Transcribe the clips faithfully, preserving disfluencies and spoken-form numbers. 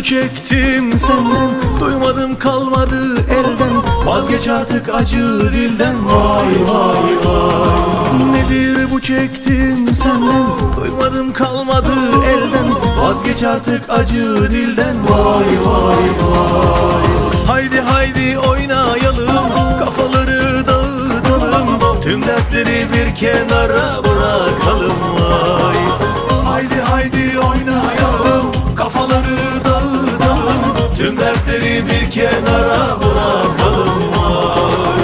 çektim senden, duymadım kalmadı elden. Vazgeç artık acı dilden, vay vay vay. Nedir bu çektim senden, duymadım kalmadı elden. Vazgeç artık acı dilden, vay vay vay. Haydi haydi oynayalım, kafaları dağıtalım, tüm dertleri bir kenara bırakalım, vay. Haydi haydi oynayalım, kafaları dağıtalım, tüm dertleri bir kenara bırakalım, vay.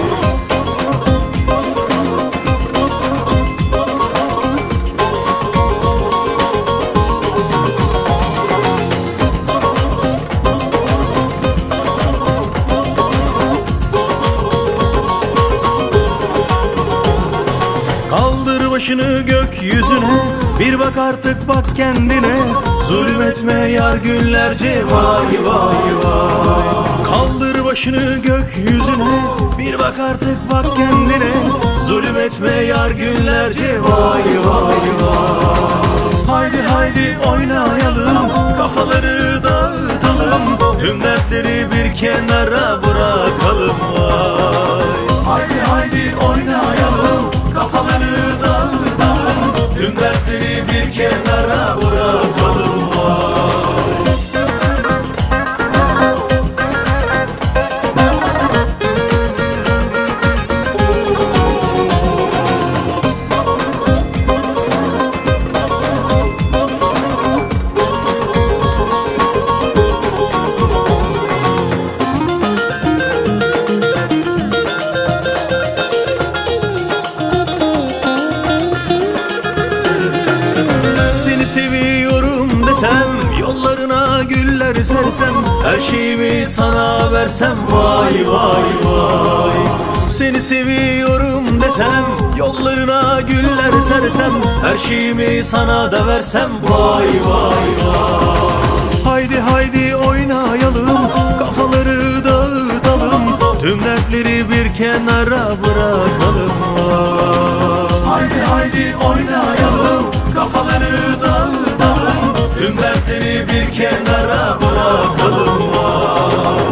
Kaldır başını gökyüzüne, bir bak artık bak kendine. Zulüm etme yar günlerce, vay vay vay. Kaldır başını gökyüzüne, bir bak artık bak kendine. Zulüm etme yar günlerce, vay vay vay. Haydi haydi oynayalım, kafaları dağıtalım, tüm dertleri bir kenara bırakalım, vay. Haydi haydi oynayalım, kafaları dağıtalım, tüm dertleri bir kenara bırakalım, vay. Seni seviyorum desem, yollarına güller sersem, her şeyimi sana versem, vay vay vay. Seni seviyorum desem, yollarına güller sersem, her şeyimi sana da versem, vay vay vay. Haydi haydi oynayalım, kafaları dağıtalım, tüm dertleri bir kenara bırakalım, vay. Haydi haydi oynayalım, kafaları dağıtalım, tüm dertleri bir kenara bırakalım, vay.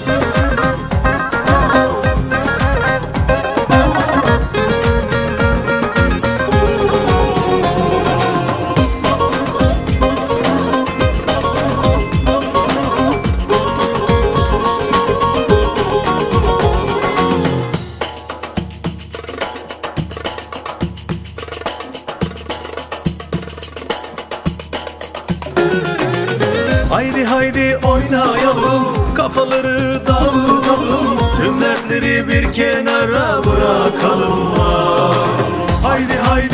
Haydi haydi oynayalım, kafaları dağıtalım, tüm dertleri bir kenara bırakalım, vay. Haydi haydi